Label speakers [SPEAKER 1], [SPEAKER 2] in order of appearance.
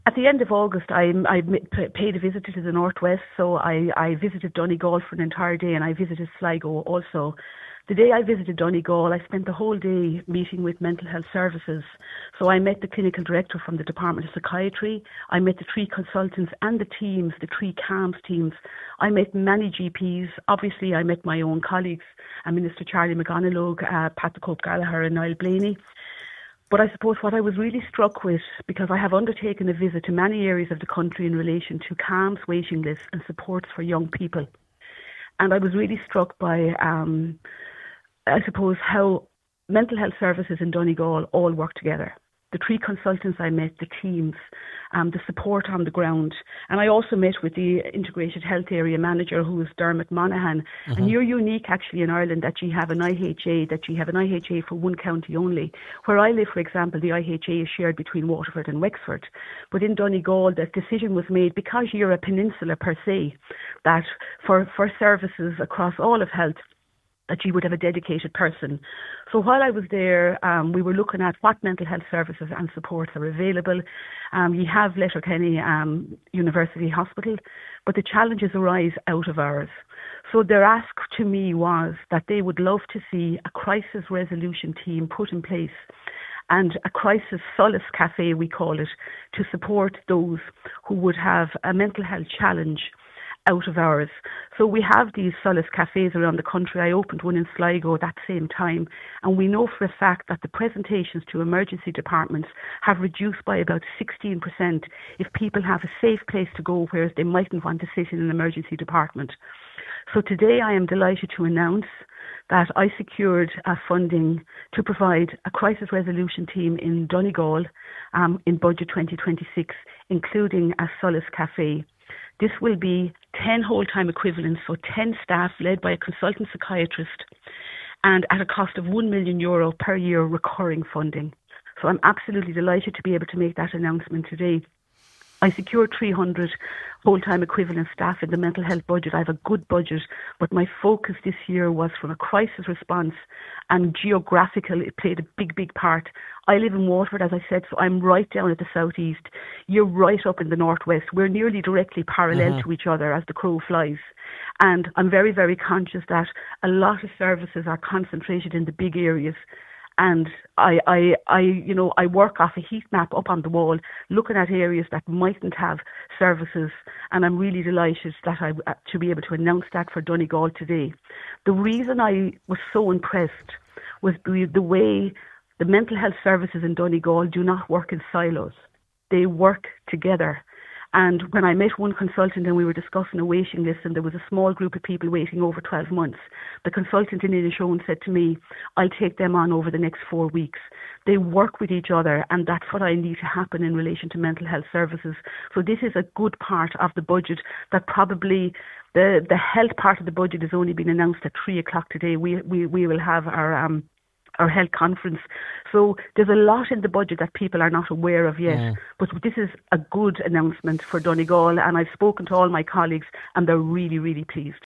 [SPEAKER 1] At the end of August, paid a visit to the Northwest, so I visited Donegal for an entire day, and I visited Sligo also. The day I visited Donegal, I spent the whole day meeting with mental health services. So I met the clinical director from the Department of Psychiatry. I met the three consultants and the teams, the three CAMHS teams. I met many GPs. Obviously, I met my own colleagues, Minister Charlie McGonagall, Pat the Cope Gallagher and Niall Blaney. But I suppose what I was really struck with, because I have undertaken a visit to many areas of the country in relation to CAMHS waiting lists and supports for young people. And I was really struck by, I suppose, how mental health services in Donegal all work together. The three consultants I met, the teams, the support on the ground. And I also met with the Integrated Health Area Manager, who is Dermot Monaghan. And you're unique actually in Ireland that you have an IHA for one county only. Where I live, for example, the IHA is shared between Waterford and Wexford. But in Donegal, that decision was made because you're a peninsula per se, that for services across all of health, that you would have a dedicated person. So while I was there, we were looking at what mental health services and supports are available. You have Letterkenny University Hospital, but the challenges arise out of hours. So their ask to me was that they would love to see a crisis resolution team put in place and a crisis solace cafe, we call it, to support those who would have a mental health challenge out of hours. So we have these solace cafes around the country. I opened one in Sligo at that same time, and we know for a fact that the presentations to emergency departments have reduced by about 16% if people have a safe place to go, whereas they mightn't want to sit in an emergency department. So today I am delighted to announce that I secured funding to provide a crisis resolution team in Donegal in budget 2026, including a solace cafe. This will be 10 whole-time equivalents, so 10 staff led by a consultant psychiatrist, and at a cost of €1 million per year recurring funding. So I'm absolutely delighted to be able to make that announcement today. I secured 300 whole-time equivalent staff in the mental health budget. I have a good budget, but my focus this year was from a crisis response, and geographical, it played a big, big part. I live in Waterford, as I said, so I'm right down at the southeast. You're right up in the northwest. We're nearly directly parallel to each other as the crow flies. And I'm very, very conscious that a lot of services are concentrated in the big areas. And I work off a heat map up on the wall, looking at areas that mightn't have services. And I'm really delighted that to be able to announce that for Donegal today. The reason I was so impressed was the way the mental health services in Donegal do not work in silos. They work together. And when I met one consultant and we were discussing a waiting list and there was a small group of people waiting over 12 months, the consultant in Inishowen said to me, I'll take them on over the next 4 weeks. They work with each other, and that's what I need to happen in relation to mental health services. So this is a good part of the budget that probably the health part of the budget has only been announced at 3:00 today. We will have our health conference. So there's a lot in the budget that people are not aware of yet. But this is a good announcement for Donegal, and I've spoken to all my colleagues and they're really, really pleased.